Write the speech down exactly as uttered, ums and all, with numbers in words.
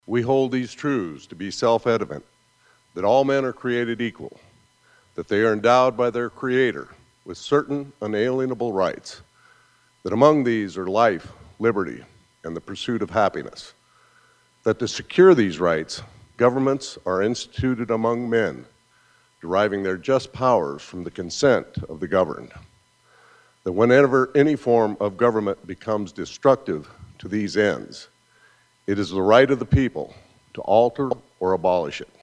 We hold these truths to be self-evident, that all men are created equal, that they are endowed by their Creator with certain unalienable rights, that among these are life, liberty, and the pursuit of happiness, that to secure these rights, governments are instituted among men, deriving their just powers from the consent of the governed, that whenever any form of government becomes destructive to these ends, it is the right of the people to alter or abolish it.